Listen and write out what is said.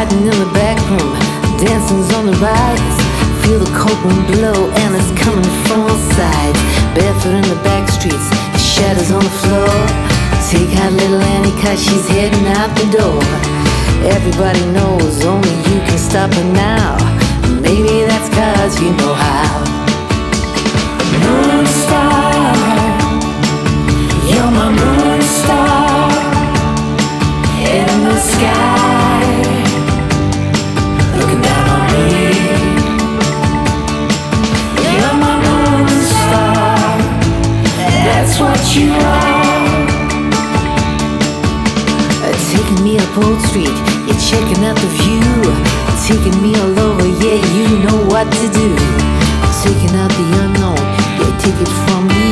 Hiding in the back room, dancing's on the rise. Feel the cold wind blow and it's coming from all sides. Barefoot in the back streets, shadows on the floor. Take out little Annie cause she's heading out the door. Everybody knows only you can stop her now. Maybe that's cause you know how. Moon star, you're my moon star. In the sky, looking down on me. You're my moon star, that's what you are. Taking me up Old Street, you're checking out the view. Taking me all over, yeah, you know what to do. Taking out the unknown, yeah, take it from me.